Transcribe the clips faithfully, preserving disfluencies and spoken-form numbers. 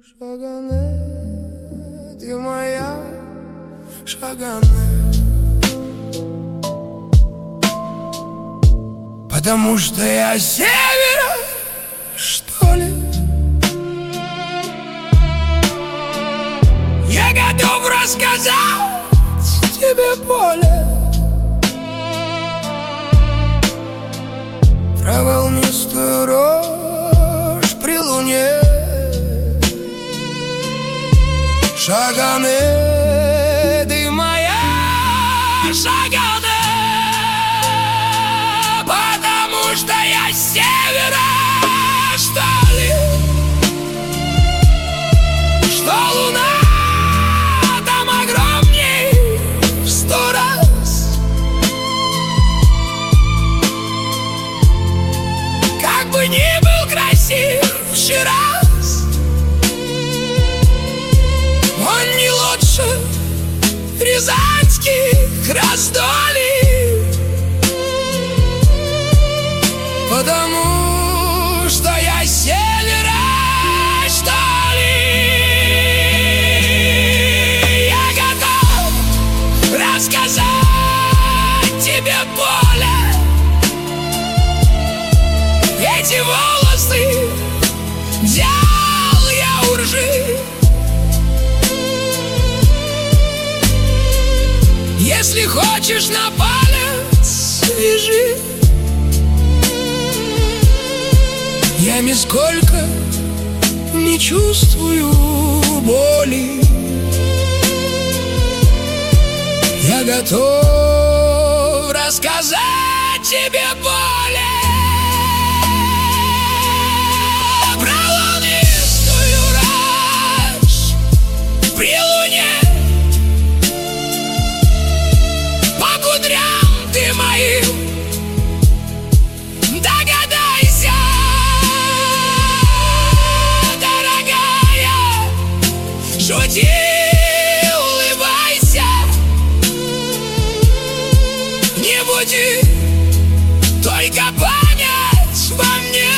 Шагане, ты моя Шагане, потому что я с севера, что ли. Я готов рассказать тебе поле про волнистую рожь при луне. Шагане, ты моя Шагане, потому что я с севера, что ли, что луна там огромней в сто раз. Как бы ни был красив вчера, он не лучше рязанских раздолий, потому что я с севера, что ли. Я готов рассказать тебе поле, эти волосы взял я у ржи. Если хочешь, на палец вяжи. Я нисколько не чувствую боли. Я готов рассказать тебе более про волнистую рожь при луне. Ты моим догадайся, дорогая, шути, улыбайся, не буди, только понять во мне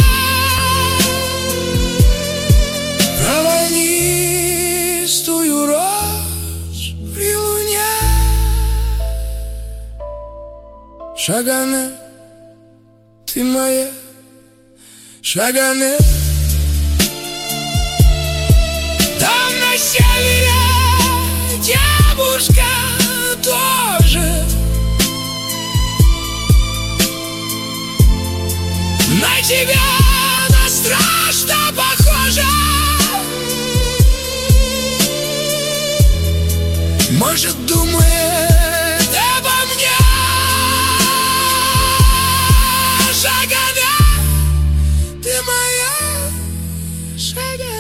про волнистую рожь при луне. Шагане, ты моя Шагане, там на севере девушка тоже на тебя, на страшно похожа. Может, думает обо мне. Шагане, ты моя Шагане.